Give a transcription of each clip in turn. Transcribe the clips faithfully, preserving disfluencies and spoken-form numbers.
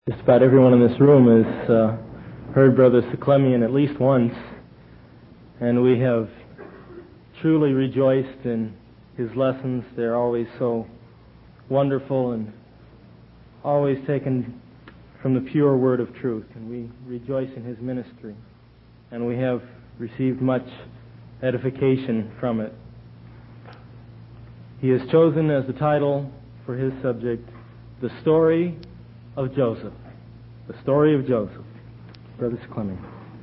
Just about everyone in this room has uh, heard Brother Seclemian at least once, and we have truly rejoiced in his lessons. They're always so wonderful and always taken from the pure word of truth, and we rejoice in his ministry, and we have received much edification from it. He has chosen as the title for his subject, The Story of Joseph. The Story of Joseph. Brother Seclemian.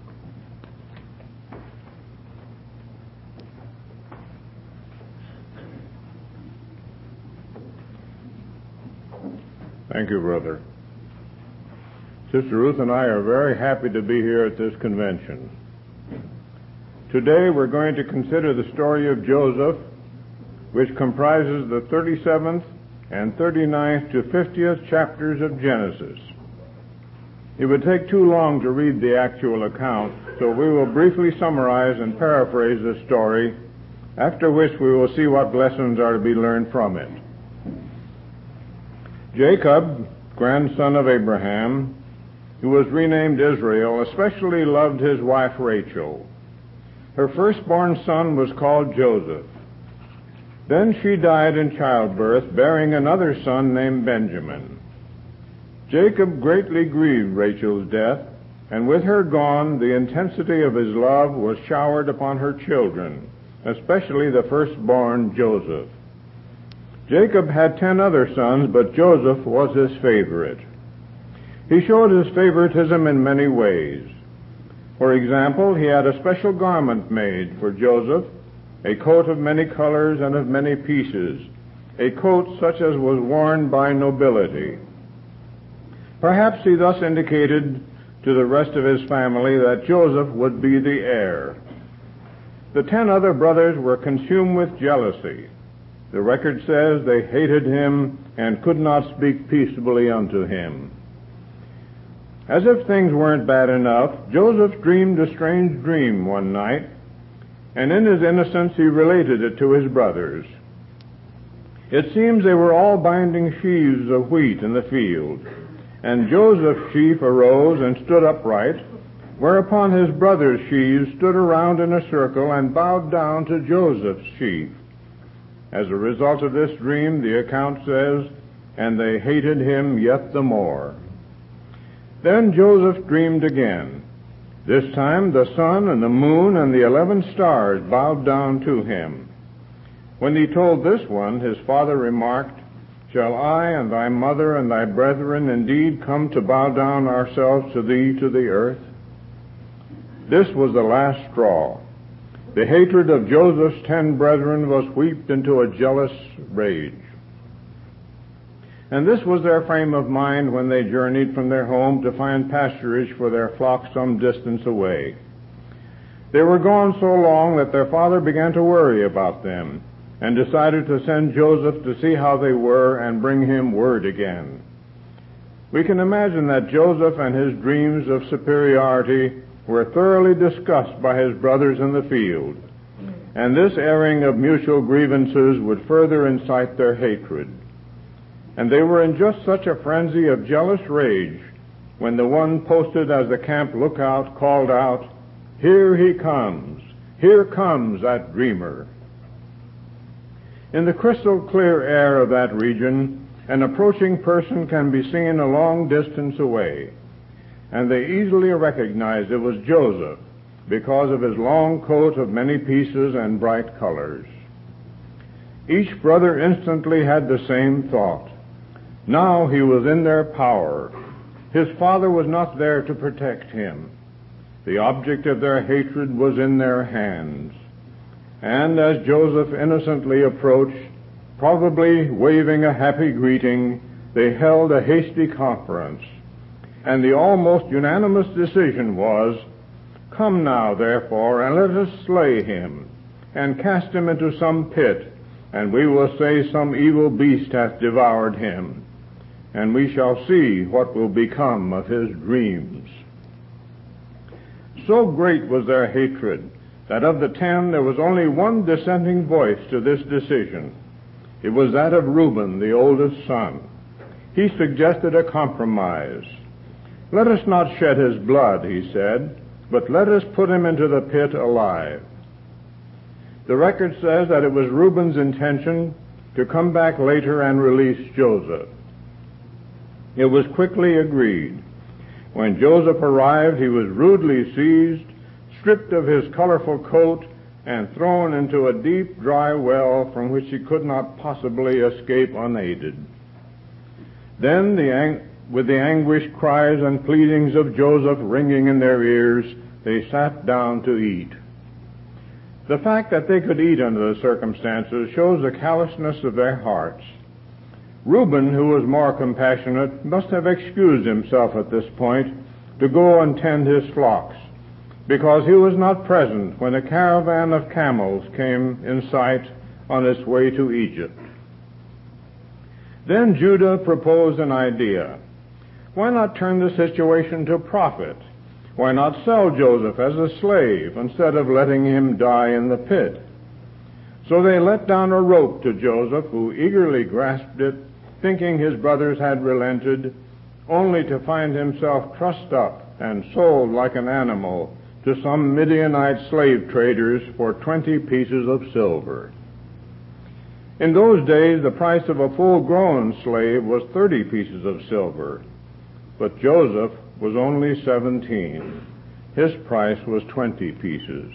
Thank you, brother. Sister Ruth and I are very happy to be here at this convention. Today we're going to consider the story of Joseph, which comprises the thirty-seventh and thirty-ninth to fiftieth chapters of Genesis. It would take too long to read the actual account, so we will briefly summarize and paraphrase the story, after which we will see what lessons are to be learned from it. Jacob, grandson of Abraham, who was renamed Israel, especially loved his wife Rachel. Her firstborn son was called Joseph. Then she died in childbirth, bearing another son named Benjamin. Jacob greatly grieved Rachel's death, and with her gone, the intensity of his love was showered upon her children, especially the firstborn Joseph. Jacob had ten other sons, but Joseph was his favorite. He showed his favoritism in many ways. For example, he had a special garment made for Joseph, a coat of many colors and of many pieces, a coat such as was worn by nobility. Perhaps he thus indicated to the rest of his family that Joseph would be the heir. The ten other brothers were consumed with jealousy. The record says they hated him and could not speak peaceably unto him. As if things weren't bad enough, Joseph dreamed a strange dream one night, and in his innocence he related it to his brothers. It seems they were all binding sheaves of wheat in the field, and Joseph's sheaf arose and stood upright, whereupon his brothers' sheaves stood around in a circle and bowed down to Joseph's sheaf. As a result of this dream, the account says, and they hated him yet the more. Then Joseph dreamed again. This time the sun and the moon and the eleven stars bowed down to him. When he told this one, his father remarked, Shall I and thy mother and thy brethren indeed come to bow down ourselves to thee to the earth? This was the last straw. The hatred of Joseph's ten brethren was heaped into a jealous rage. And this was their frame of mind when they journeyed from their home to find pasturage for their flock some distance away. They were gone so long that their father began to worry about them, and decided to send Joseph to see how they were and bring him word again. We can imagine that Joseph and his dreams of superiority were thoroughly discussed by his brothers in the field, and this airing of mutual grievances would further incite their hatred. And they were in just such a frenzy of jealous rage when the one posted as the camp lookout called out, Here he comes! Here comes that dreamer! In the crystal clear air of that region, an approaching person can be seen a long distance away, and they easily recognized it was Joseph because of his long coat of many pieces and bright colors. Each brother instantly had the same thought. Now he was in their power. His father was not there to protect him. The object of their hatred was in their hands. And as Joseph innocently approached, probably waving a happy greeting, they held a hasty conference. And the almost unanimous decision was, Come now, therefore, and let us slay him, and cast him into some pit, and we will say some evil beast hath devoured him, and we shall see what will become of his dreams. So great was their hatred that of the ten there was only one dissenting voice to this decision. It was that of Reuben, the oldest son. He suggested a compromise. "Let us not shed his blood," he said, "but let us put him into the pit alive." The record says that it was Reuben's intention to come back later and release Joseph. It was quickly agreed. When Joseph arrived, he was rudely seized, stripped of his colorful coat, and thrown into a deep, dry well from which he could not possibly escape unaided. Then, the ang- with the anguished cries and pleadings of Joseph ringing in their ears, they sat down to eat. The fact that they could eat under the circumstances shows the callousness of their hearts. Reuben, who was more compassionate, must have excused himself at this point to go and tend his flocks, because he was not present when a caravan of camels came in sight on its way to Egypt. Then Judah proposed an idea. Why not turn the situation to profit? Why not sell Joseph as a slave instead of letting him die in the pit? So they let down a rope to Joseph, who eagerly grasped it, thinking his brothers had relented, only to find himself trussed up and sold like an animal to some Midianite slave traders for twenty pieces of silver. In those days, the price of a full-grown slave was thirty pieces of silver, but Joseph was only seventeen. His price was twenty pieces.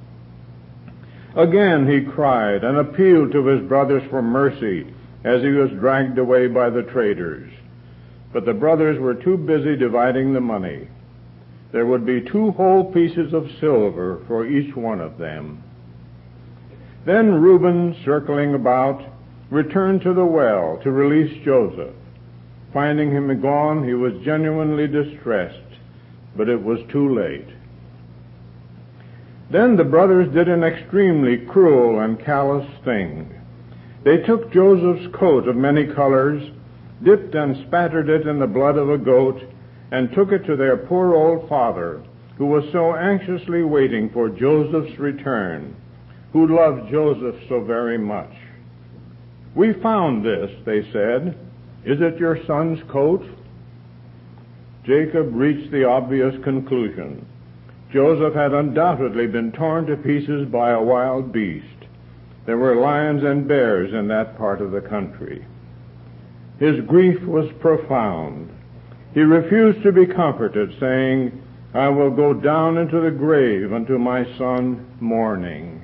Again he cried and appealed to his brothers for mercy as he was dragged away by the traders. But the brothers were too busy dividing the money. There would be two whole pieces of silver for each one of them. Then Reuben, circling about, returned to the well to release Joseph. Finding him gone, he was genuinely distressed, but it was too late. Then the brothers did an extremely cruel and callous thing. They took Joseph's coat of many colors, dipped and spattered it in the blood of a goat, and took it to their poor old father, who was so anxiously waiting for Joseph's return, who loved Joseph so very much. "We found this," they said. "Is it your son's coat?" Jacob reached the obvious conclusion. Joseph had undoubtedly been torn to pieces by a wild beast. There were lions and bears in that part of the country. His grief was profound. He refused to be comforted, saying, "I will go down into the grave unto my son mourning."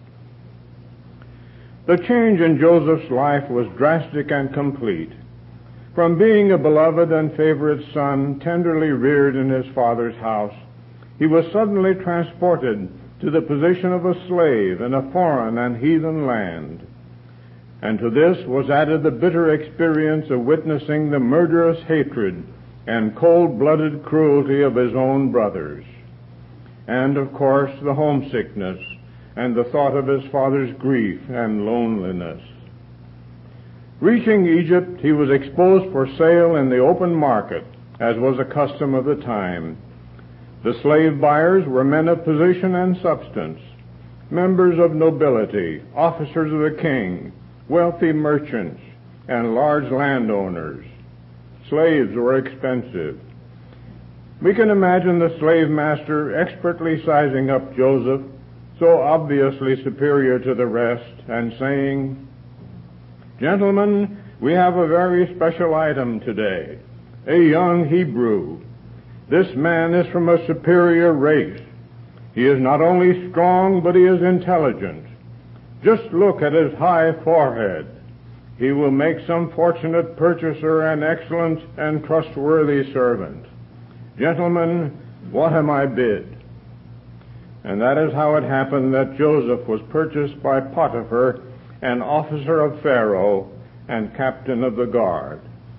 The change in Joseph's life was drastic and complete. From being a beloved and favorite son, tenderly reared in his father's house, he was suddenly transported to the position of a slave in a foreign and heathen land. And to this was added the bitter experience of witnessing the murderous hatred and cold-blooded cruelty of his own brothers. And, of course, the homesickness and the thought of his father's grief and loneliness. Reaching Egypt, he was exposed for sale in the open market, as was a custom of the time. The slave buyers were men of position and substance, members of nobility, officers of the king, wealthy merchants, and large landowners. Slaves were expensive. We can imagine the slave master expertly sizing up Joseph, so obviously superior to the rest, and saying, "Gentlemen, we have a very special item today, a young Hebrew. This man is from a superior race. He is not only strong, but he is intelligent. Just look at his high forehead. He will make some fortunate purchaser an excellent and trustworthy servant. Gentlemen, what am I bid?" And that is how it happened that Joseph was purchased by Potiphar, an officer of Pharaoh and captain of the guard.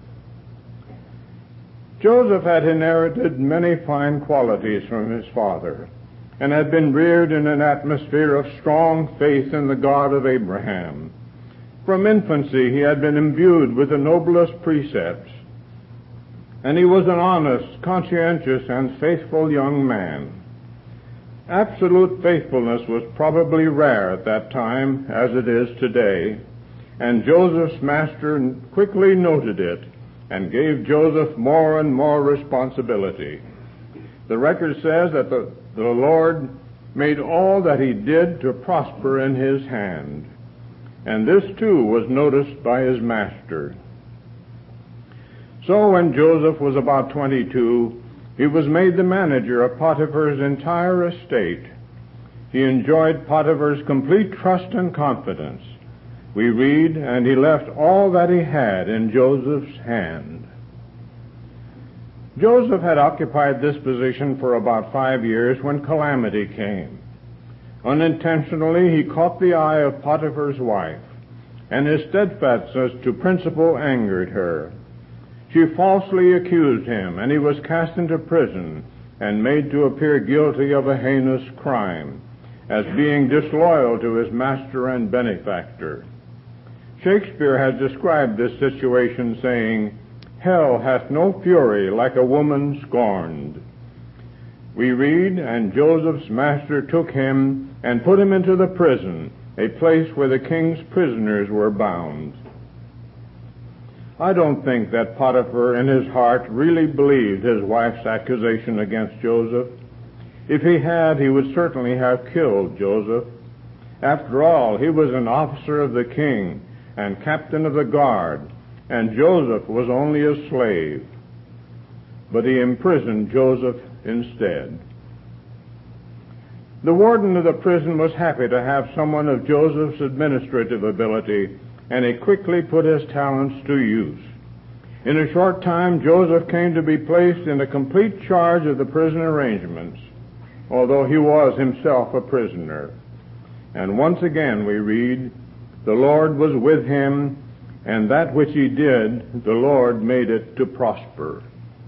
Joseph had inherited many fine qualities from his father and had been reared in an atmosphere of strong faith in the God of Abraham. From infancy he had been imbued with the noblest precepts, and he was an honest, conscientious, and faithful young man. Absolute faithfulness was probably rare at that time, as it is today, and Joseph's master quickly noted it and gave Joseph more and more responsibility. The record says that the, the Lord made all that he did to prosper in his hand, and this too was noticed by his master. So when Joseph was about twenty-two, he was made the manager of Potiphar's entire estate. He enjoyed Potiphar's complete trust and confidence. We read, and he left all that he had in Joseph's hand. Joseph had occupied this position for about five years when calamity came. Unintentionally, he caught the eye of Potiphar's wife, and his steadfastness to principle angered her. She falsely accused him, and he was cast into prison and made to appear guilty of a heinous crime, as being disloyal to his master and benefactor. Shakespeare has described this situation, saying, "Hell hath no fury like a woman scorned." We read, and Joseph's master took him and put him into the prison, a place where the king's prisoners were bound. I don't think that Potiphar in his heart really believed his wife's accusation against Joseph. If he had, he would certainly have killed Joseph. After all, he was an officer of the king and captain of the guard, and Joseph was only a slave. But he imprisoned Joseph instead. The warden of the prison was happy to have someone of Joseph's administrative ability, and he quickly put his talents to use. In a short time, Joseph came to be placed in a complete charge of the prison arrangements, although he was himself a prisoner. And once again we read, "The Lord was with him, and that which he did, the Lord made it to prosper."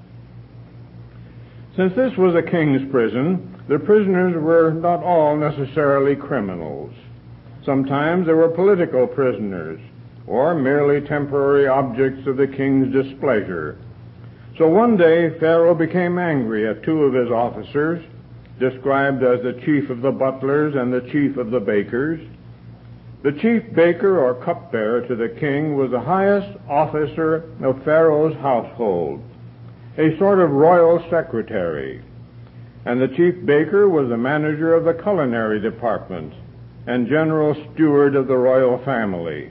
Since this was a king's prison, the prisoners were not all necessarily criminals. Sometimes they were political prisoners, or merely temporary objects of the king's displeasure. So one day Pharaoh became angry at two of his officers, described as the chief of the butlers and the chief of the bakers. The chief baker or cupbearer to the king was the highest officer of Pharaoh's household, a sort of royal secretary. And the chief baker was the manager of the culinary department and general steward of the royal family.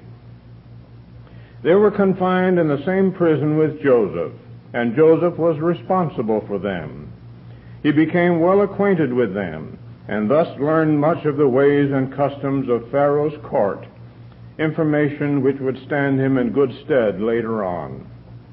They were confined in the same prison with Joseph, and Joseph was responsible for them. He became well acquainted with them, and thus learned much of the ways and customs of Pharaoh's court, information which would stand him in good stead later on.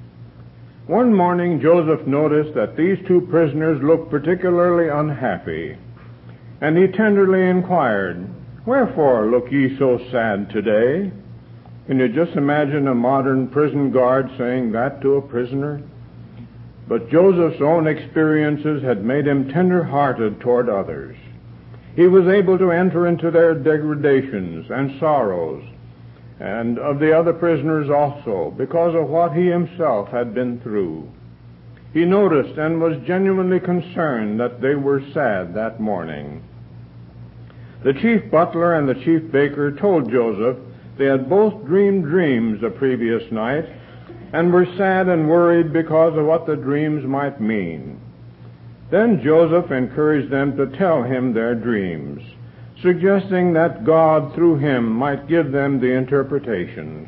One morning, Joseph noticed that these two prisoners looked particularly unhappy, and he tenderly inquired, "Wherefore look ye so sad today?" Can you just imagine a modern prison guard saying that to a prisoner? But Joseph's own experiences had made him tender-hearted toward others. He was able to enter into their degradations and sorrows, and of the other prisoners also, because of what he himself had been through. He noticed and was genuinely concerned that they were sad that morning. The chief butler and the chief baker told Joseph they had both dreamed dreams the previous night and were sad and worried because of what the dreams might mean. Then Joseph encouraged them to tell him their dreams, suggesting that God through him might give them the interpretations.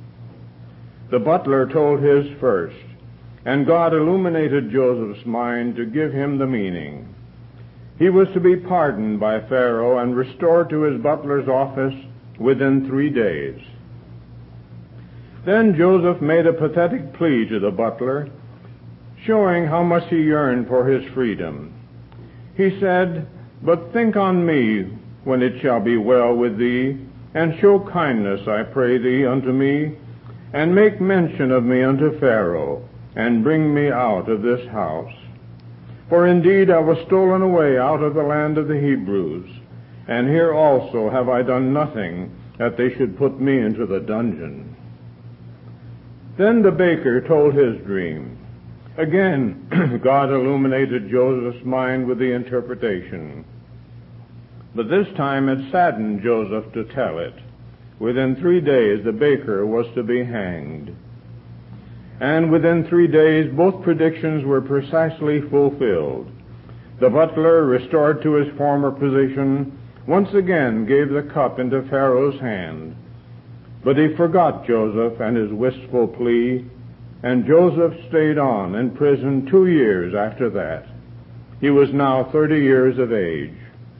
The butler told his first, and God illuminated Joseph's mind to give him the meaning. He was to be pardoned by Pharaoh and restored to his butler's office within three days. Then Joseph made a pathetic plea to the butler, showing how much he yearned for his freedom. He said, "But think on me when it shall be well with thee, and show kindness, I pray thee, unto me, and make mention of me unto Pharaoh, and bring me out of this house. For indeed I was stolen away out of the land of the Hebrews, and here also have I done nothing that they should put me into the dungeon." Then the baker told his dream. Again, God illuminated Joseph's mind with the interpretation. But this time it saddened Joseph to tell it. Within three days the baker was to be hanged. and within three days both predictions were precisely fulfilled. The butler, restored to his former position, once again gave the cup into Pharaoh's hand. But he forgot Joseph and his wistful plea, and Joseph stayed on in prison two years after that. He was now thirty years of age.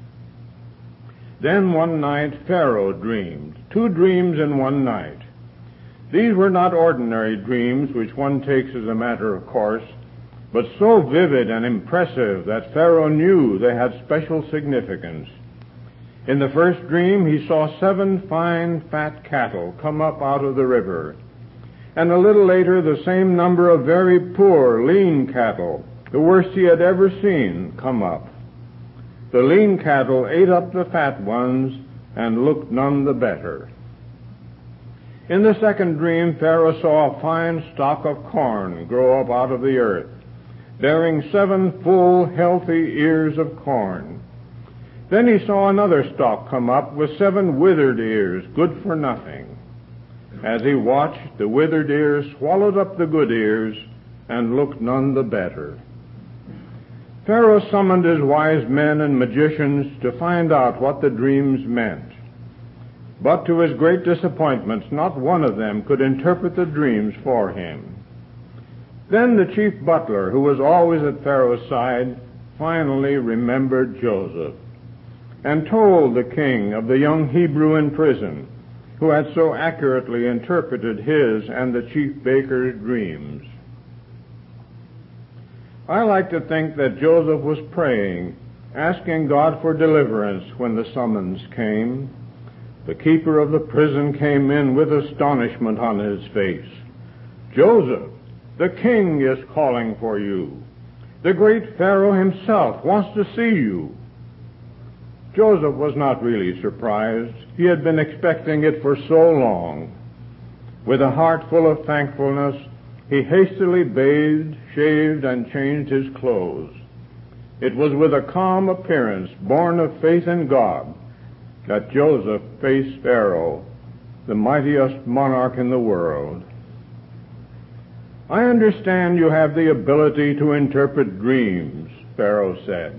Then one night Pharaoh dreamed, two dreams in one night. These were not ordinary dreams which one takes as a matter of course, but so vivid and impressive that Pharaoh knew they had special significance. In the first dream, he saw seven fine, fat cattle come up out of the river, and a little later the same number of very poor, lean cattle, the worst he had ever seen, come up. The lean cattle ate up the fat ones and looked none the better. In the second dream, Pharaoh saw a fine stalk of corn grow up out of the earth, bearing seven full, healthy ears of corn. Then he saw another stalk come up with seven withered ears, good for nothing. As he watched, the withered ears swallowed up the good ears and looked none the better. Pharaoh summoned his wise men and magicians to find out what the dreams meant. But to his great disappointment, not one of them could interpret the dreams for him. Then the chief butler, who was always at Pharaoh's side, finally remembered Joseph, and told the king of the young Hebrew in prison, who had so accurately interpreted his and the chief baker's dreams. I like to think that Joseph was praying, asking God for deliverance when the summons came. The keeper of the prison came in with astonishment on his face. "Joseph, the king is calling for you. The great Pharaoh himself wants to see you." Joseph was not really surprised. He had been expecting it for so long. With a heart full of thankfulness, he hastily bathed, shaved, and changed his clothes. It was with a calm appearance, born of faith in God, that Joseph faced Pharaoh, the mightiest monarch in the world. "I understand you have the ability to interpret dreams," Pharaoh said.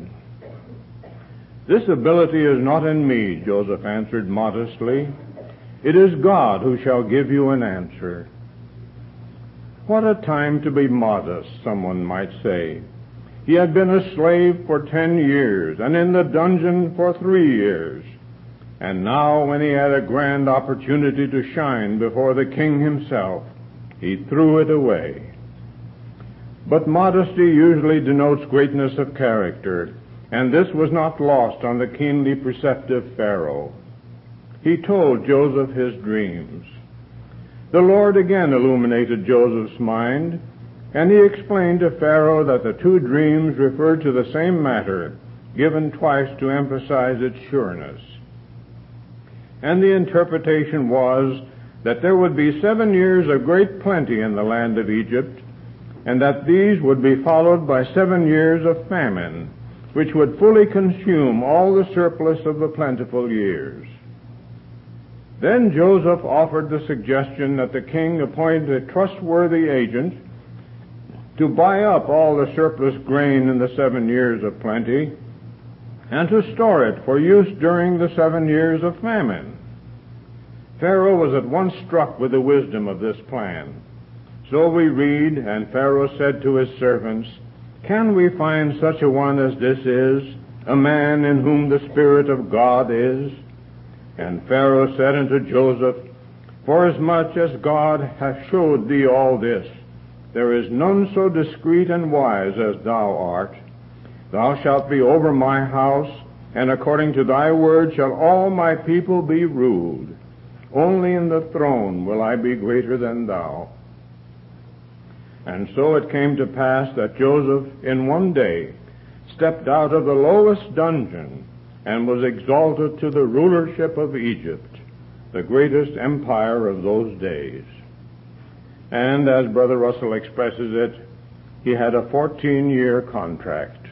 "This ability is not in me," Joseph answered modestly. "It is God who shall give you an answer." What a time to be modest, someone might say. He had been a slave for ten years, and in the dungeon for three years. And now, when he had a grand opportunity to shine before the king himself, he threw it away. But modesty usually denotes greatness of character, and this was not lost on the keenly perceptive Pharaoh. He told Joseph his dreams. The Lord again illuminated Joseph's mind, and he explained to Pharaoh that the two dreams referred to the same matter, given twice to emphasize its sureness. And the interpretation was that there would be seven years of great plenty in the land of Egypt, and that these would be followed by seven years of famine, which would fully consume all the surplus of the plentiful years. Then Joseph offered the suggestion that the king appoint a trustworthy agent to buy up all the surplus grain in the seven years of plenty and to store it for use during the seven years of famine. Pharaoh was at once struck with the wisdom of this plan. So we read, "And Pharaoh said to his servants, 'Can we find such a one as this is, a man in whom the Spirit of God is?' And Pharaoh said unto Joseph, 'Forasmuch as God hath showed thee all this, there is none so discreet and wise as thou art. Thou shalt be over my house, and according to thy word shall all my people be ruled. Only in the throne will I be greater than thou.' And so it came to pass that Joseph in one day stepped out of the lowest dungeon and was exalted to the rulership of Egypt, the greatest empire of those days. And as Brother Russell expresses it, he had a fourteen-year contract.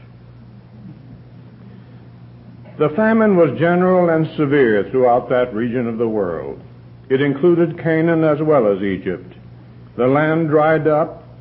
The famine was general and severe throughout that region of the world. It included Canaan as well as Egypt. The land dried up,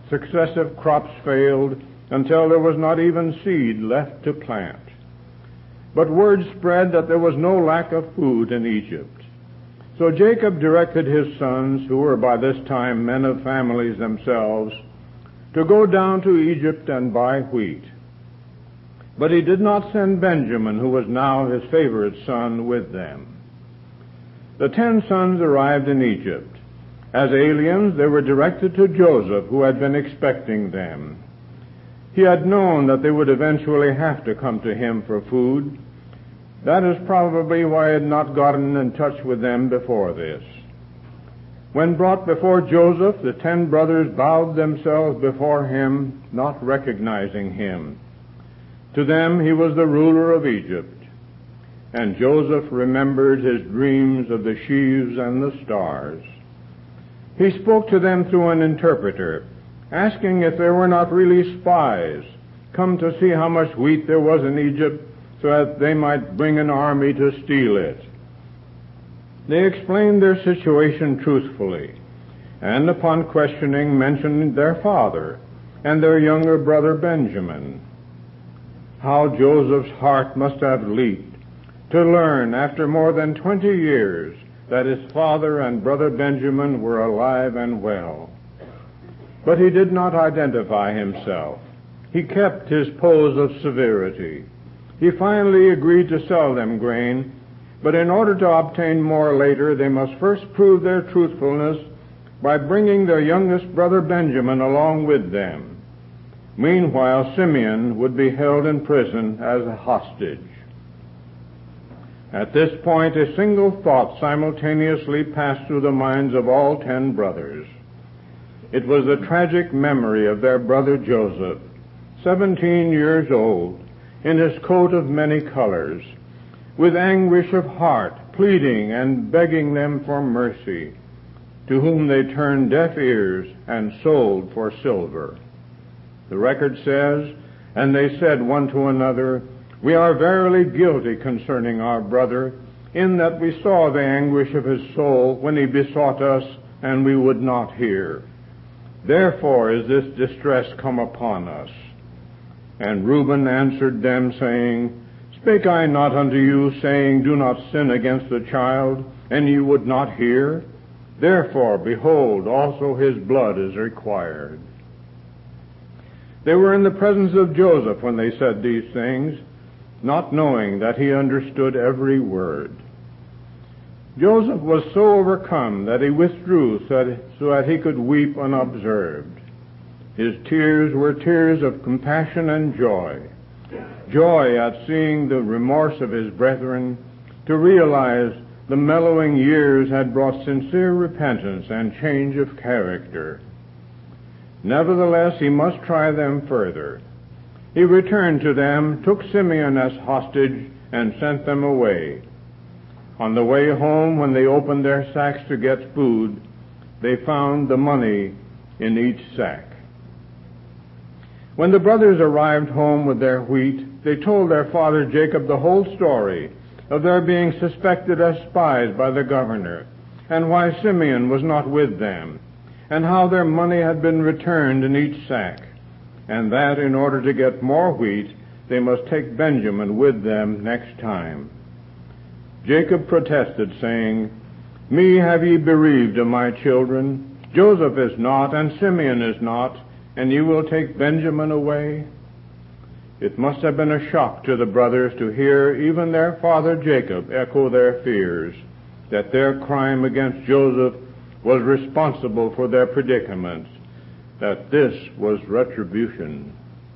Successive crops failed until there was not even seed left to plant. But word spread that there was no lack of food in Egypt. So Jacob directed his sons, who were by this time men of families themselves, to go down to Egypt and buy wheat. But he did not send Benjamin, who was now his favorite son, with them. The ten sons arrived in Egypt. As aliens, they were directed to Joseph, who had been expecting them. He had known that they would eventually have to come to him for food. That is probably why he had not gotten in touch with them before this. When brought before Joseph, the ten brothers bowed themselves before him, not recognizing him. To them he was the ruler of Egypt. And Joseph remembered his dreams of the sheaves and the stars. He spoke to them through an interpreter, asking if they were not really spies, come to see how much wheat there was in Egypt, so that they might bring an army to steal it. They explained their situation truthfully, and upon questioning mentioned their father and their younger brother Benjamin. How Joseph's heart must have leaped to learn after more than twenty years that his father and brother Benjamin were alive and well. But he did not identify himself. He kept his pose of severity. He finally agreed to sell them grain, but in order to obtain more later, they must first prove their truthfulness by bringing their youngest brother Benjamin along with them. Meanwhile, Simeon would be held in prison as a hostage. At this point, a single thought simultaneously passed through the minds of all ten brothers. It was the tragic memory of their brother Joseph, seventeen years old, in his coat of many colors, with anguish of heart, pleading and begging them for mercy, to whom they turned deaf ears and sold for silver. The record says, "And they said one to another, We are verily guilty concerning our brother, in that we saw the anguish of his soul when he besought us, and we would not hear. Therefore is this distress come upon us." And Reuben answered them, saying, "Spake I not unto you, saying, Do not sin against the child, and ye would not hear? Therefore, behold, also his blood is required." They were in the presence of Joseph when they said these things, not knowing that he understood every word. Joseph was so overcome that he withdrew so that he could weep unobserved. His tears were tears of compassion and joy. Joy at seeing the remorse of his brethren, to realize the mellowing years had brought sincere repentance and change of character. Nevertheless, he must try them further. He returned to them, took Simeon as hostage, and sent them away. On the way home, when they opened their sacks to get food, they found the money in each sack. When the brothers arrived home with their wheat, they told their father Jacob the whole story of their being suspected as spies by the governor, and why Simeon was not with them, and how their money had been returned in each sack, and that in order to get more wheat, they must take Benjamin with them next time. Jacob protested, saying, "Me have ye bereaved of my children. Joseph is not, and Simeon is not, and you will take Benjamin away?" It must have been a shock to the brothers to hear even their father Jacob echo their fears that their crime against Joseph was responsible for their predicament, that this was retribution.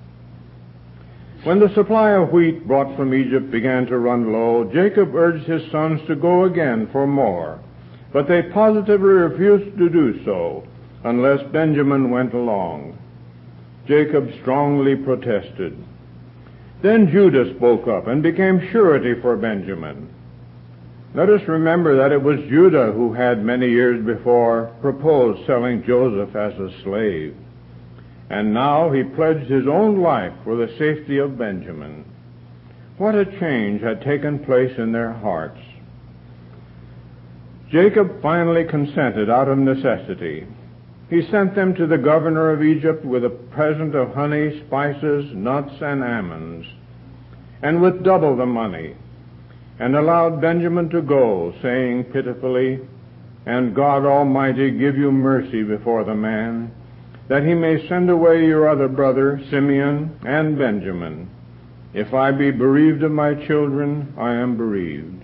When the supply of wheat brought from Egypt began to run low, Jacob urged his sons to go again for more, but they positively refused to do so unless Benjamin went along. Jacob strongly protested. Then Judah spoke up and became surety for Benjamin. Let us remember that it was Judah who had many years before proposed selling Joseph as a slave. And now he pledged his own life for the safety of Benjamin. What a change had taken place in their hearts. Jacob finally consented out of necessity. He sent them to the governor of Egypt with a present of honey, spices, nuts, and almonds, and with double the money, and allowed Benjamin to go, saying pitifully, "And God Almighty give you mercy before the man, that he may send away your other brother, Simeon, and Benjamin. If I be bereaved of my children, I am bereaved."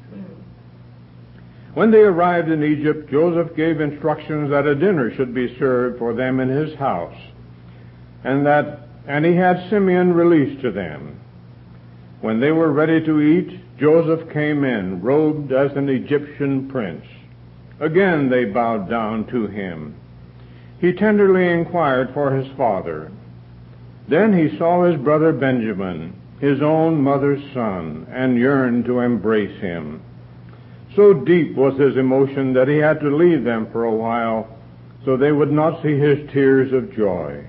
When they arrived in Egypt, Joseph gave instructions that a dinner should be served for them in his house, and that and he had Simeon released to them. When they were ready to eat, Joseph came in, robed as an Egyptian prince. Again they bowed down to him. He tenderly inquired for his father. Then he saw his brother Benjamin, his own mother's son, and yearned to embrace him. So deep was his emotion that he had to leave them for a while, so they would not see his tears of joy.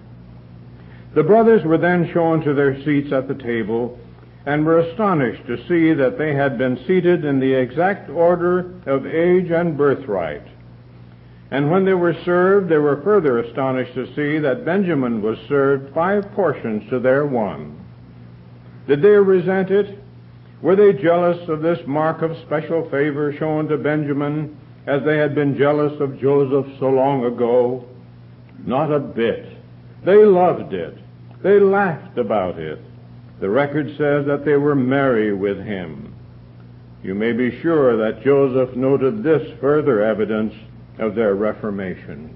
The brothers were then shown to their seats at the table, and were astonished to see that they had been seated in the exact order of age and birthright. And when they were served, they were further astonished to see that Benjamin was served five portions to their one. Did they resent it? Were they jealous of this mark of special favor shown to Benjamin, as they had been jealous of Joseph so long ago? Not a bit. They loved it. They laughed about it. The record says that they were merry with him. You may be sure that Joseph noted this further evidence of their reformation.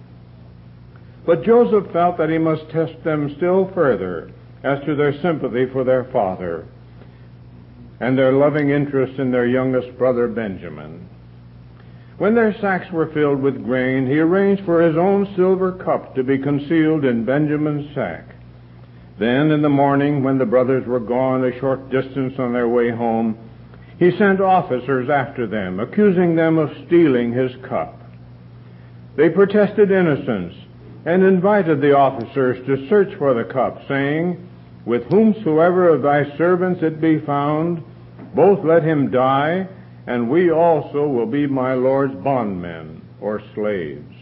But Joseph felt that he must test them still further as to their sympathy for their father and their loving interest in their youngest brother Benjamin. When their sacks were filled with grain, he arranged for his own silver cup to be concealed in Benjamin's sack. Then in the morning, when the brothers were gone a short distance on their way home, he sent officers after them, accusing them of stealing his cup. They protested innocence and invited the officers to search for the cup, saying, "With whomsoever of thy servants it be found, both let him die, and we also will be my Lord's bondmen," or slaves.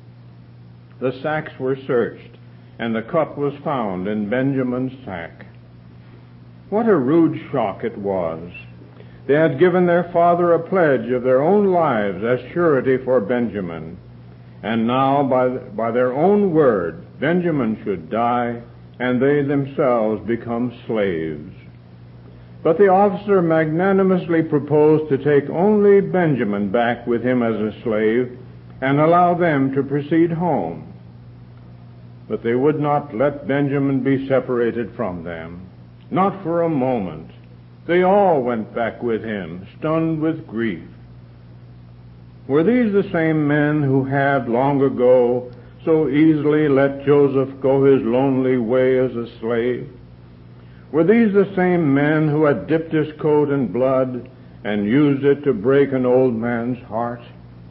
The sacks were searched, and the cup was found in Benjamin's sack. What a rude shock it was. They had given their father a pledge of their own lives as surety for Benjamin, and now by, by their own word, Benjamin should die, and they themselves become slaves. But the officer magnanimously proposed to take only Benjamin back with him as a slave and allow them to proceed home. But they would not let Benjamin be separated from them, not for a moment. They all went back with him, stunned with grief. Were these the same men who had, long ago, so easily let Joseph go his lonely way as a slave? Were these the same men who had dipped his coat in blood and used it to break an old man's heart?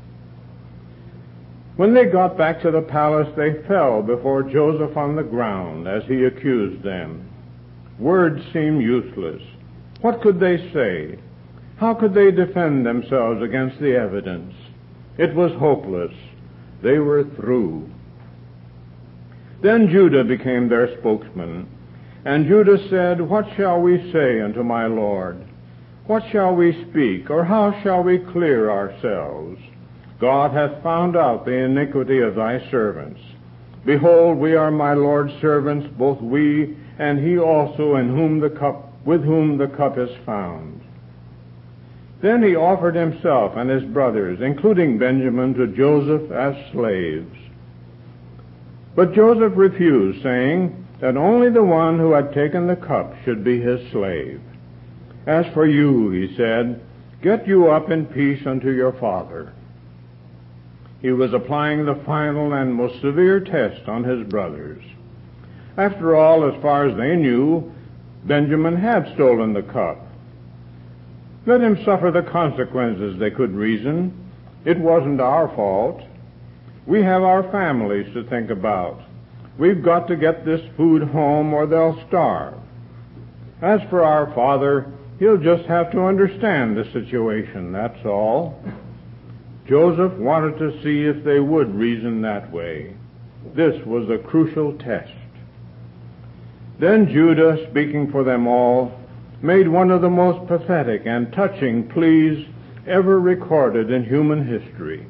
When they got back to the palace, they fell before Joseph on the ground as he accused them. Words seemed useless. What could they say? How could they defend themselves against the evidence? It was hopeless. They were through. Then Judah became their spokesman. And Judah said, "What shall we say unto my Lord? What shall we speak, or how shall we clear ourselves? God hath found out the iniquity of thy servants. Behold, we are my Lord's servants, both we and he also in whom the cup, with whom the cup is found." Then he offered himself and his brothers, including Benjamin, to Joseph as slaves. But Joseph refused, saying that only the one who had taken the cup should be his slave. "As for you," he said, "get you up in peace unto your father." He was applying the final and most severe test on his brothers. After all, as far as they knew, Benjamin had stolen the cup. Let him suffer the consequences, they could reason. It wasn't our fault. We have our families to think about. We've got to get this food home or they'll starve. As for our father, he'll just have to understand the situation, that's all. Joseph wanted to see if they would reason that way. This was a crucial test. Then Judah, speaking for them all, made one of the most pathetic and touching pleas ever recorded in human history.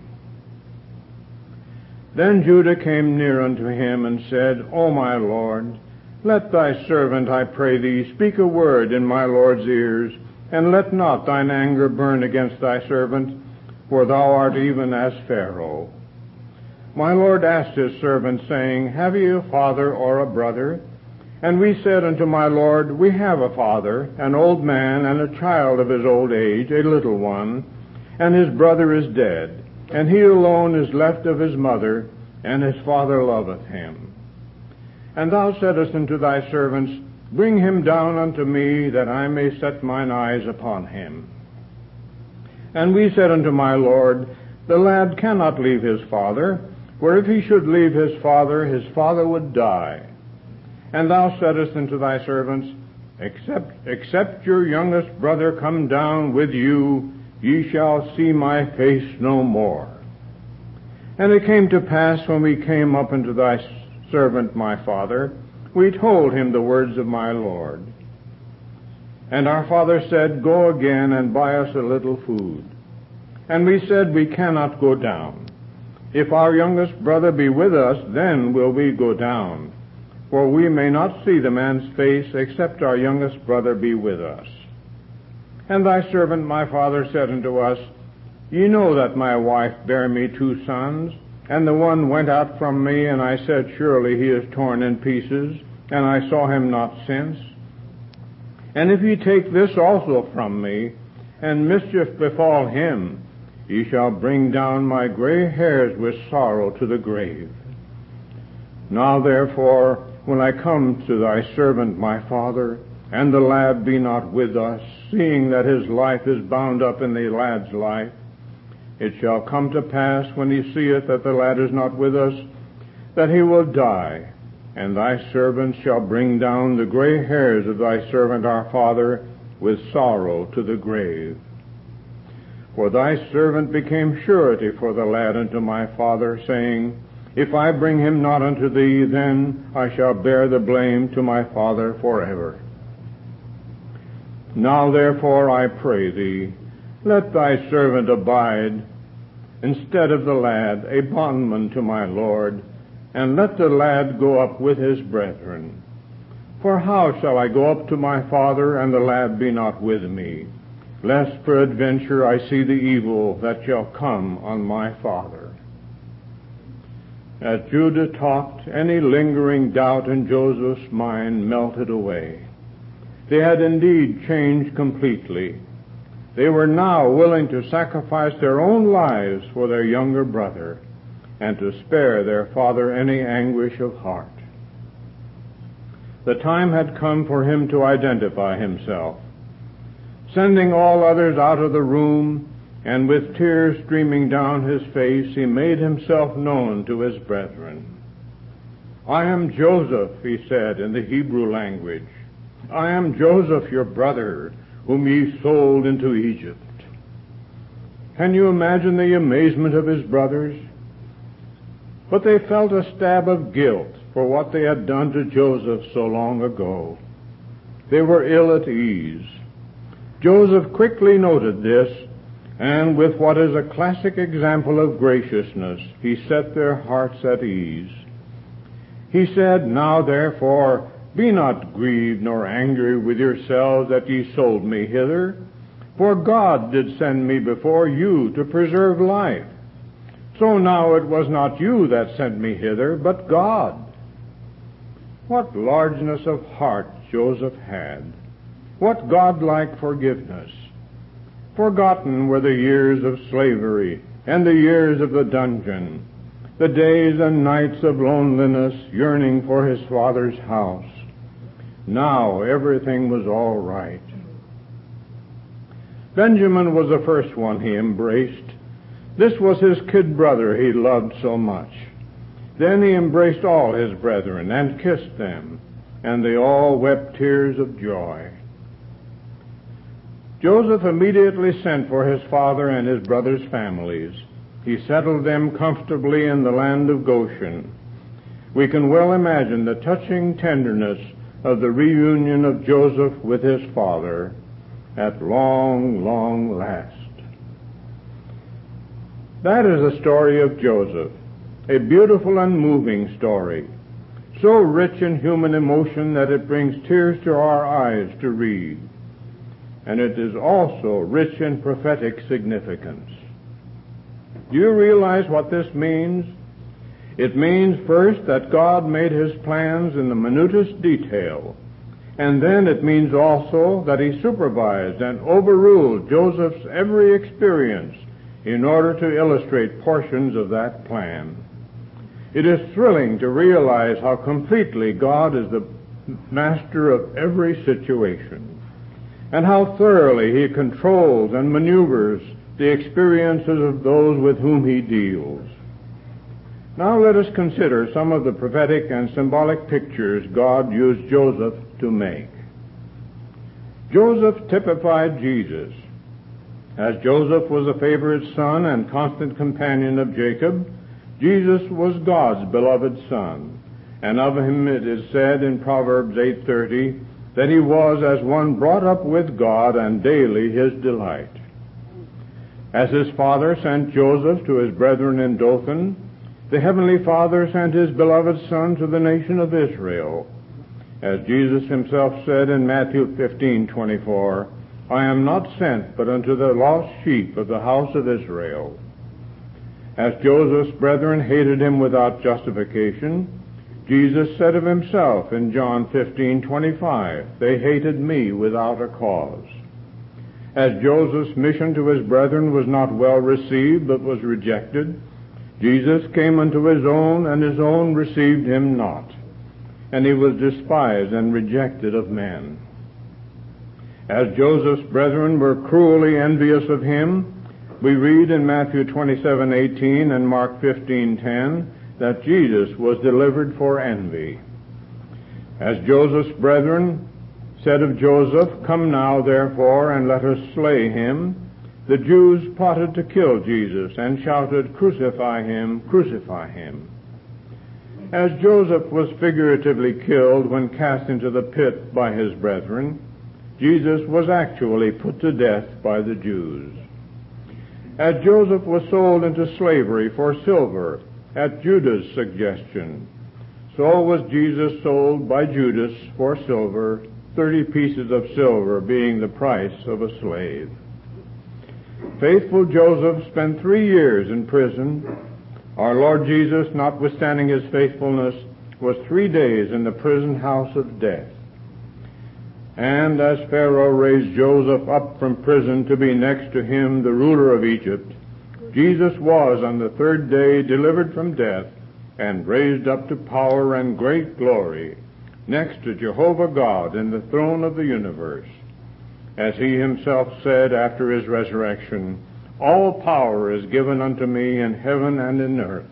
Then Judah came near unto him and said, O my Lord, let thy servant, I pray thee, speak a word in my Lord's ears, and let not thine anger burn against thy servant, for thou art even as Pharaoh. My Lord asked his servant, saying, Have ye a father or a brother? And we said unto my Lord, We have a father, an old man, and a child of his old age, a little one, and his brother is dead, and he alone is left of his mother, and his father loveth him. And thou saidst unto thy servants, Bring him down unto me, that I may set mine eyes upon him. And we said unto my Lord, The lad cannot leave his father, for if he should leave his father, his father would die. And thou saidst unto thy servants, Except, except your youngest brother come down with you, ye shall see my face no more. And it came to pass, when we came up unto thy servant my father, we told him the words of my Lord. And our father said, Go again and buy us a little food. And we said, We cannot go down. If our youngest brother be with us, then will we go down. For we may not see the man's face, except our youngest brother be with us. And thy servant my father said unto us, Ye know that my wife bare me two sons, and the one went out from me, and I said, Surely he is torn in pieces, and I saw him not since. And if ye take this also from me, and mischief befall him, ye shall bring down my gray hairs with sorrow to the grave. Now therefore, when I come to thy servant my father, and the lad be not with us, seeing that his life is bound up in the lad's life, it shall come to pass, when he seeth that the lad is not with us, that he will die, and thy servant shall bring down the gray hairs of thy servant our father with sorrow to the grave. For thy servant became surety for the lad unto my father, saying, If I bring him not unto thee, then I shall bear the blame to my father forever. Now therefore I pray thee, let thy servant abide, instead of the lad, a bondman to my Lord, and let the lad go up with his brethren. For how shall I go up to my father, and the lad be not with me, lest peradventure I see the evil that shall come on my father? As Judah talked, any lingering doubt in Joseph's mind melted away. They had indeed changed completely. They were now willing to sacrifice their own lives for their younger brother, and to spare their father any anguish of heart. The time had come for him to identify himself. Sending all others out of the room, and with tears streaming down his face, he made himself known to his brethren. I am Joseph, he said in the Hebrew language. I am Joseph, your brother, whom ye sold into Egypt. Can you imagine the amazement of his brothers? But they felt a stab of guilt for what they had done to Joseph so long ago. They were ill at ease. Joseph quickly noted this, and with what is a classic example of graciousness, he set their hearts at ease. He said, Now therefore, be not grieved nor angry with yourselves that ye sold me hither, for God did send me before you to preserve life. So now it was not you that sent me hither, but God. What largeness of heart Joseph had! What godlike forgiveness! Forgotten were the years of slavery and the years of the dungeon, the days and nights of loneliness, yearning for his father's house. Now everything was all right. Benjamin was the first one he embraced. This was his kid brother he loved so much. Then he embraced all his brethren and kissed them, and they all wept tears of joy. Joseph immediately sent for his father and his brothers' families, He settled them comfortably in the land of Goshen. We can well imagine the touching tenderness of the reunion of Joseph with his father at long, long last. That is the story of Joseph, a beautiful and moving story, so rich in human emotion that it brings tears to our eyes to read. And it is also rich in prophetic significance. Do you realize what this means? It means first that God made his plans in the minutest detail, and then it means also that he supervised and overruled Joseph's every experience in order to illustrate portions of that plan. It is thrilling to realize how completely God is the master of every situation, and how thoroughly he controls and maneuvers the experiences of those with whom he deals. Now let us consider some of the prophetic and symbolic pictures God used Joseph to make. Joseph typified Jesus. As Joseph was a favorite son and constant companion of Jacob, Jesus was God's beloved son, and of him it is said in Proverbs eight thirty that he was as one brought up with God and daily his delight. As his father sent Joseph to his brethren in Dothan, the Heavenly Father sent his beloved Son to the nation of Israel. As Jesus himself said in Matthew fifteen twenty-four, I am not sent but unto the lost sheep of the house of Israel. As Joseph's brethren hated him without justification, Jesus said of himself in John fifteen twenty-five, they hated me without a cause. As Joseph's mission to his brethren was not well received but was rejected, Jesus came unto his own, and his own received him not, and he was despised and rejected of men. As Joseph's brethren were cruelly envious of him, we read in Matthew twenty-seven eighteen and Mark fifteen ten that Jesus was delivered for envy. As Joseph's brethren said of Joseph, Come now, therefore, and let us slay him, the Jews plotted to kill Jesus and shouted, Crucify him, crucify him. As Joseph was figuratively killed when cast into the pit by his brethren, Jesus was actually put to death by the Jews. As Joseph was sold into slavery for silver at Judas' suggestion, so was Jesus sold by Judas for silver, thirty pieces of silver being the price of a slave. Faithful Joseph spent three years in prison. Our Lord Jesus, notwithstanding his faithfulness, was three days in the prison house of death. And as Pharaoh raised Joseph up from prison to be next to him the ruler of Egypt, Jesus was on the third day delivered from death and raised up to power and great glory next to Jehovah God in the throne of the universe. As he himself said after his resurrection, All power is given unto me in heaven and in earth.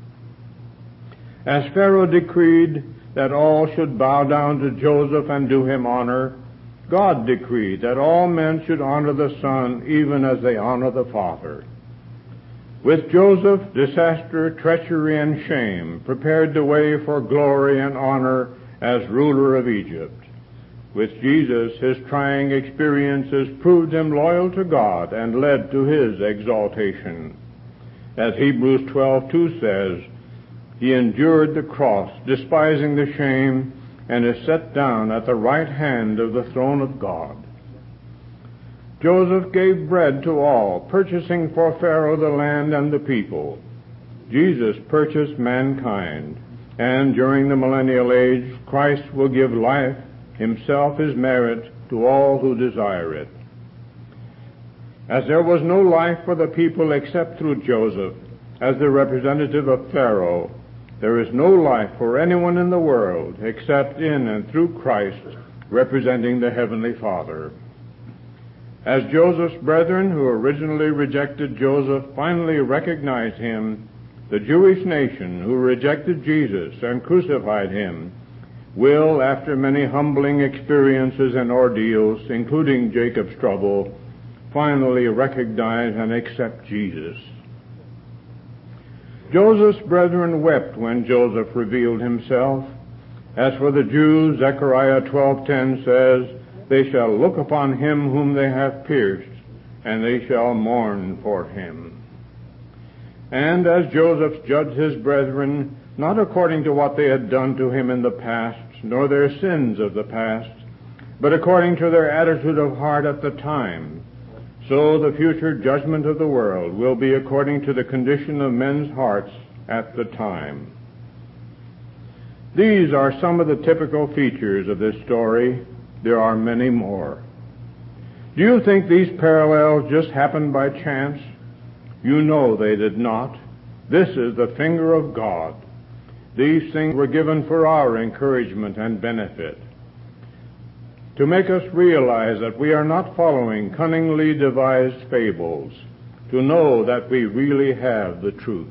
As Pharaoh decreed that all should bow down to Joseph and do him honor, God decreed that all men should honor the Son even as they honor the Father. With Joseph, disaster, treachery, and shame prepared the way for glory and honor as ruler of Egypt. With Jesus, his trying experiences proved him loyal to God and led to his exaltation. As Hebrews twelve two says, He endured the cross, despising the shame, and is set down at the right hand of the throne of God. Joseph gave bread to all, purchasing for Pharaoh the land and the people. Jesus purchased mankind, and during the millennial age, Christ will give life, himself his merit, to all who desire it. As there was no life for the people except through Joseph, as the representative of Pharaoh, there is no life for anyone in the world except in and through Christ, representing the Heavenly Father. As Joseph's brethren who originally rejected Joseph finally recognized him, the Jewish nation who rejected Jesus and crucified him will, after many humbling experiences and ordeals, including Jacob's trouble, finally recognize and accept Jesus. Joseph's brethren wept when Joseph revealed himself. As for the Jews, Zechariah twelve ten says, "They shall look upon him whom they have pierced, and they shall mourn for him." And as Joseph judged his brethren, not according to what they had done to him in the past, nor their sins of the past, but according to their attitude of heart at the time, so the future judgment of the world will be according to the condition of men's hearts at the time. These are some of the typical features of this story. There are many more. Do you think these parallels just happened by chance? You know they did not. This is the finger of God. These things were given for our encouragement and benefit, to make us realize that we are not following cunningly devised fables, to know that we really have the truth.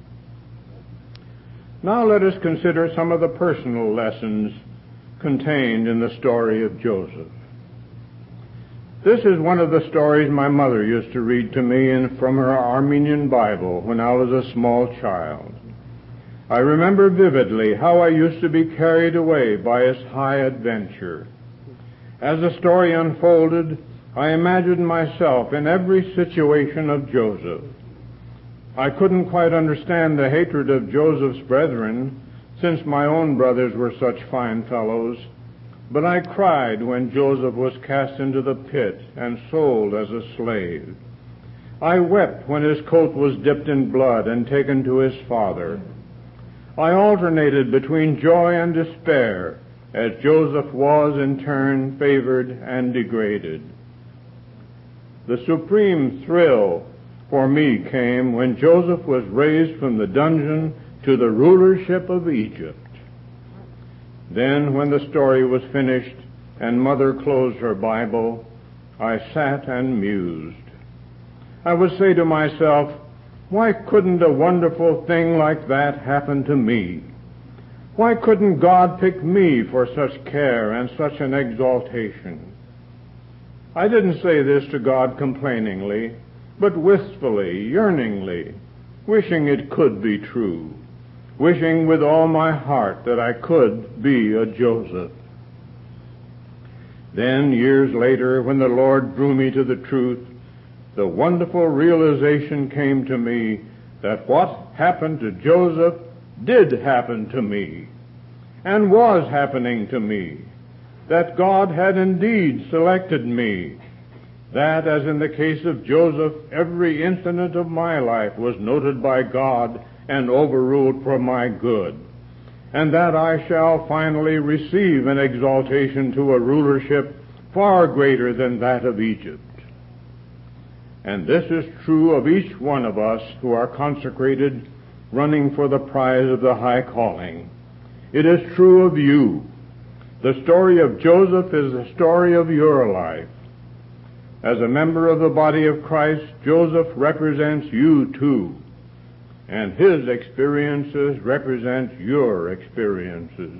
Now let us consider some of the personal lessons contained in the story of Joseph. This is one of the stories my mother used to read to me in, from her Armenian Bible when I was a small child. I remember vividly how I used to be carried away by its high adventure. As the story unfolded, I imagined myself in every situation of Joseph. I couldn't quite understand the hatred of Joseph's brethren, since my own brothers were such fine fellows, but I cried when Joseph was cast into the pit and sold as a slave. I wept when his coat was dipped in blood and taken to his father. I alternated between joy and despair, as Joseph was in turn favored and degraded. The supreme thrill for me came when Joseph was raised from the dungeon to the rulership of Egypt. Then, when the story was finished and Mother closed her Bible, I sat and mused. I would say to myself, why couldn't a wonderful thing like that happen to me? Why couldn't God pick me for such care and such an exaltation? I didn't say this to God complainingly, but wistfully, yearningly, wishing it could be true, wishing with all my heart that I could be a Joseph. Then, years later, when the Lord drew me to the truth, the wonderful realization came to me that what happened to Joseph did happen to me, and was happening to me, that God had indeed selected me, that, as in the case of Joseph, every incident of my life was noted by God and overruled for my good, and that I shall finally receive an exaltation to a rulership far greater than that of Egypt. And this is true of each one of us who are consecrated, running for the prize of the high calling. It is true of you. The story of Joseph is the story of your life. As a member of the body of Christ, Joseph represents you too, and his experiences represent your experiences.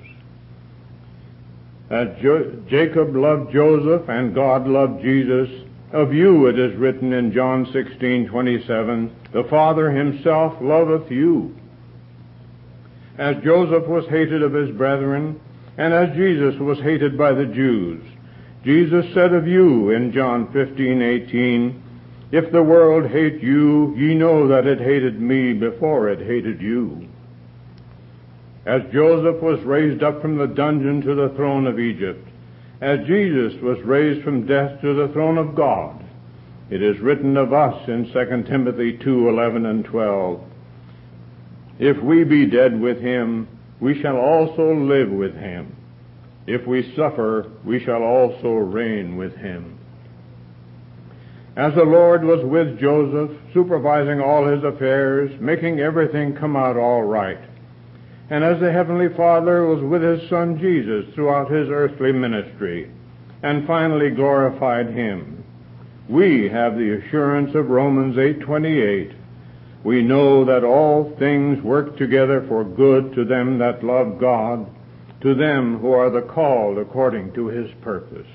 As jo- Jacob loved Joseph and God loved Jesus, of you it is written in John sixteen twenty-seven, the Father himself loveth you. As Joseph was hated of his brethren, and as Jesus was hated by the Jews, Jesus said of you in John fifteen eighteen, if the world hate you, ye know that it hated me before it hated you. As Joseph was raised up from the dungeon to the throne of Egypt, as Jesus was raised from death to the throne of God, it is written of us in Second Timothy two eleven and twelve, if we be dead with him, we shall also live with him. If we suffer, we shall also reign with him. As the Lord was with Joseph, supervising all his affairs, making everything come out all right, and as the Heavenly Father was with his Son Jesus throughout his earthly ministry, and finally glorified him, we have the assurance of Romans eight twenty-eight. We know that all things work together for good to them that love God, to them who are the called according to his purpose.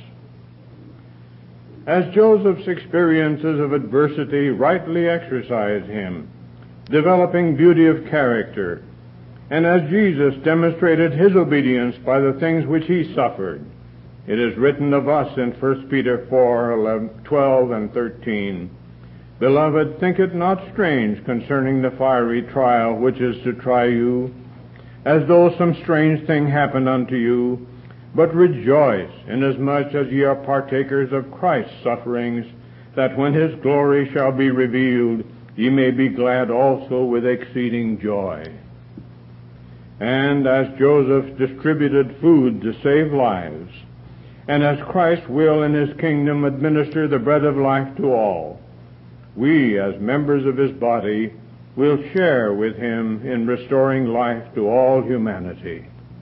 As Joseph's experiences of adversity rightly exercise him, developing beauty of character, and as Jesus demonstrated his obedience by the things which he suffered. It is written of us in First Peter four, eleven, twelve, and thirteen, Beloved, think it not strange concerning the fiery trial which is to try you, as though some strange thing happened unto you, but rejoice, inasmuch as ye are partakers of Christ's sufferings, that when his glory shall be revealed, ye may be glad also with exceeding joy. And as Joseph distributed food to save lives, and as Christ will in his kingdom administer the bread of life to all, we, as members of his body, will share with him in restoring life to all humanity.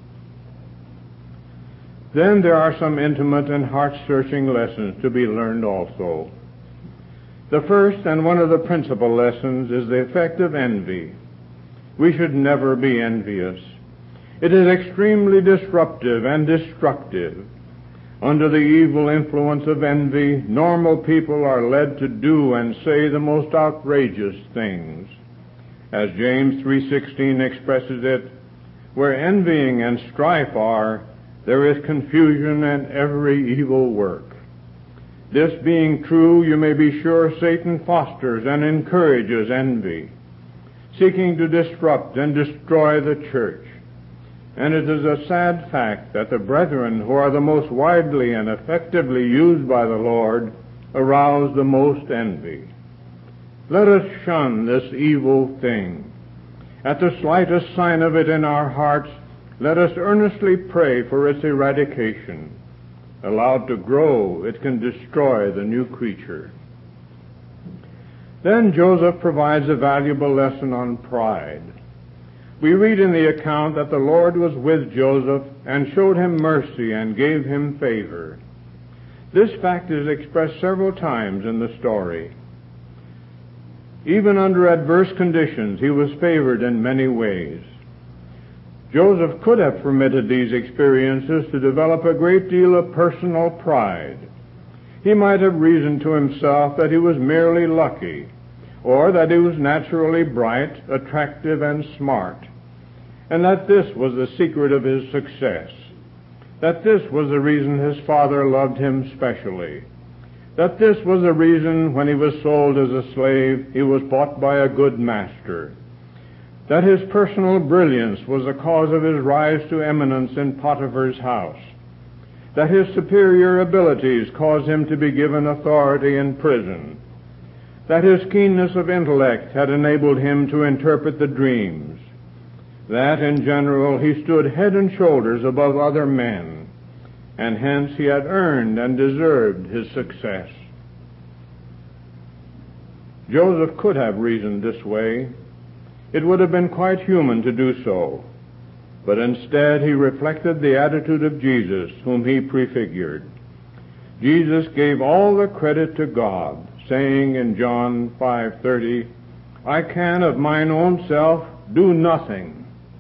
Then there are some intimate and heart-searching lessons to be learned also. The first and one of the principal lessons is the effect of envy. We should never be envious. It is extremely disruptive and destructive. Under the evil influence of envy, normal people are led to do and say the most outrageous things. As James three sixteen expresses it, where envying and strife are, there is confusion and every evil work. This being true, you may be sure Satan fosters and encourages envy, seeking to disrupt and destroy the church. And it is a sad fact that the brethren who are the most widely and effectively used by the Lord arouse the most envy. Let us shun this evil thing. At the slightest sign of it in our hearts, let us earnestly pray for its eradication. Allowed to grow, it can destroy the new creature. Then Joseph provides a valuable lesson on pride. We read in the account that the Lord was with Joseph and showed him mercy and gave him favor. This fact is expressed several times in the story. Even under adverse conditions, he was favored in many ways. Joseph could have permitted these experiences to develop a great deal of personal pride. He might have reasoned to himself that he was merely lucky, or that he was naturally bright, attractive, and smart, and that this was the secret of his success, that this was the reason his father loved him specially, that this was the reason when he was sold as a slave he was bought by a good master, that his personal brilliance was the cause of his rise to eminence in Potiphar's house, that his superior abilities caused him to be given authority in prison, that his keenness of intellect had enabled him to interpret the dreams, that in general he stood head and shoulders above other men, and hence he had earned and deserved his success. Joseph could have reasoned this way. It would have been quite human to do so, but instead he reflected the attitude of Jesus, whom he prefigured. Jesus gave all the credit to God, saying in John five thirty, I can of mine own self do nothing.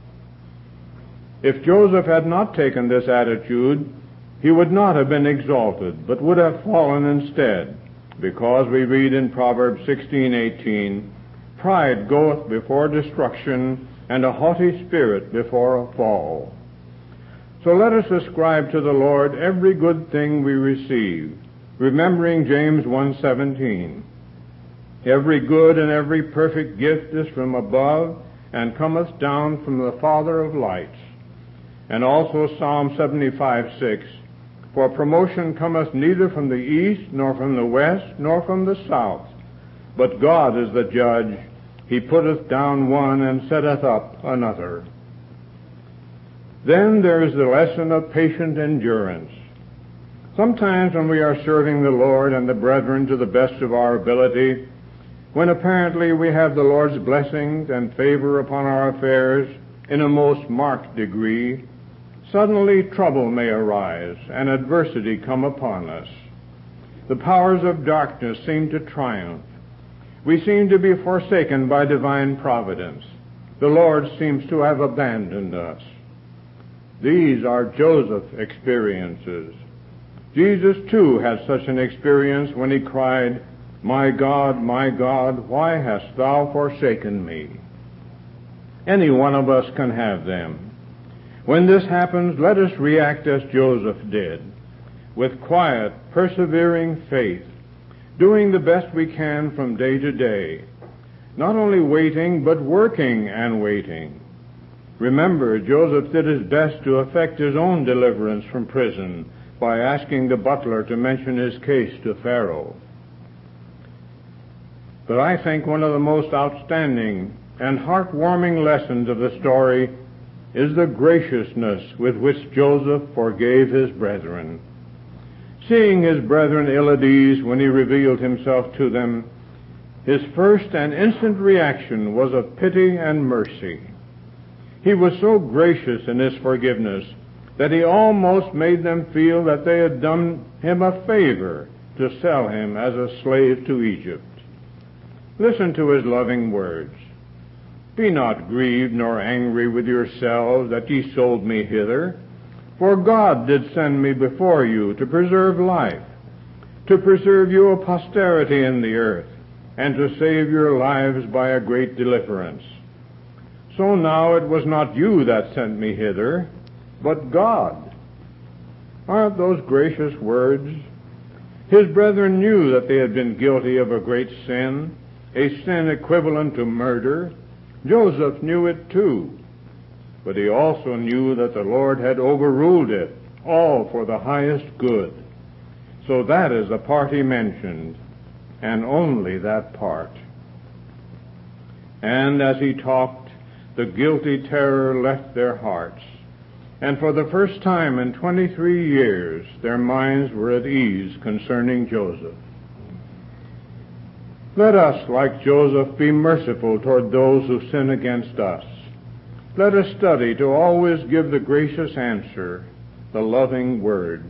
If Joseph had not taken this attitude, he would not have been exalted, but would have fallen instead, because we read in Proverbs sixteen eighteen, Pride goeth before destruction, and a haughty spirit before a fall. So let us ascribe to the Lord every good thing we receive, remembering James one seventeen. Every good and every perfect gift is from above, and cometh down from the Father of lights. And also Psalm seventy-five six, For promotion cometh neither from the east, nor from the west, nor from the south. But God is the judge. He putteth down one and setteth up another. Then there is the lesson of patient endurance. Sometimes when we are serving the Lord and the brethren to the best of our ability, when apparently we have the Lord's blessings and favor upon our affairs in a most marked degree, suddenly trouble may arise and adversity come upon us. The powers of darkness seem to triumph. We seem to be forsaken by divine providence. The Lord seems to have abandoned us. These are Joseph's experiences. Jesus, too, had such an experience when he cried, My God, my God, why hast thou forsaken me? Any one of us can have them. When this happens, let us react as Joseph did, with quiet, persevering faith, doing the best we can from day to day, not only waiting, but working and waiting. Remember, Joseph did his best to effect his own deliverance from prison by asking the butler to mention his case to Pharaoh. But I think one of the most outstanding and heartwarming lessons of the story is the graciousness with which Joseph forgave his brethren. Seeing his brethren ill at ease when he revealed himself to them, his first and instant reaction was of pity and mercy. He was so gracious in his forgiveness that he almost made them feel that they had done him a favor to sell him as a slave to Egypt. Listen to his loving words. Be not grieved nor angry with yourselves that ye sold me hither, for God did send me before you to preserve life, to preserve you a posterity in the earth, and to save your lives by a great deliverance. So now it was not you that sent me hither, but God. Aren't those gracious words? His brethren knew that they had been guilty of a great sin, a sin equivalent to murder. Joseph knew it too, but he also knew that the Lord had overruled it, all for the highest good. So that is the part he mentioned, and only that part. And as he talked, the guilty terror left their hearts, and for the first time in twenty-three years, their minds were at ease concerning Joseph. Let us, like Joseph, be merciful toward those who sin against us. Let us study to always give the gracious answer, the loving words.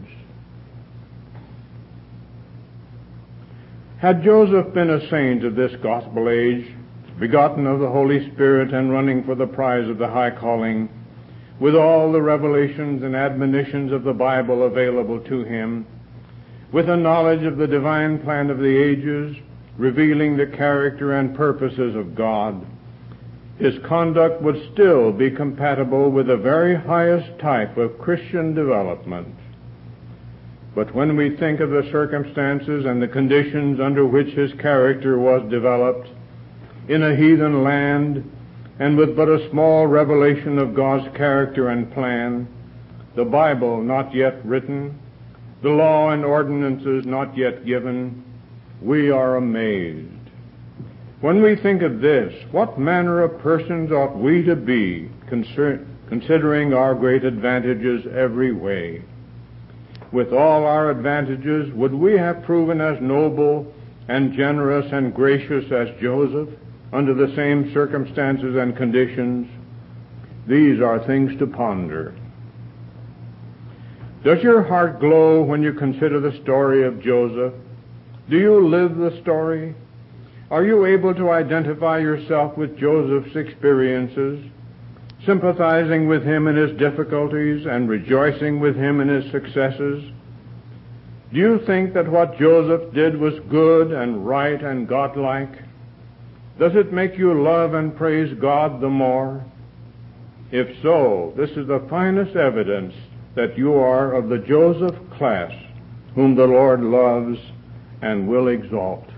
Had Joseph been a saint of this gospel age, begotten of the Holy Spirit and running for the prize of the high calling, with all the revelations and admonitions of the Bible available to him, with a knowledge of the divine plan of the ages, revealing the character and purposes of God, his conduct would still be compatible with the very highest type of Christian development. But when we think of the circumstances and the conditions under which his character was developed, in a heathen land, and with but a small revelation of God's character and plan, the Bible not yet written, the law and ordinances not yet given, we are amazed. When we think of this, what manner of persons ought we to be, considering our great advantages every way? With all our advantages, would we have proven as noble and generous and gracious as Joseph under the same circumstances and conditions? These are things to ponder. Does your heart glow when you consider the story of Joseph? Do you live the story? Are you able to identify yourself with Joseph's experiences, sympathizing with him in his difficulties and rejoicing with him in his successes? Do you think that what Joseph did was good and right and godlike? Does it make you love and praise God the more? If so, this is the finest evidence that you are of the Joseph class, whom the Lord loves and will exalt.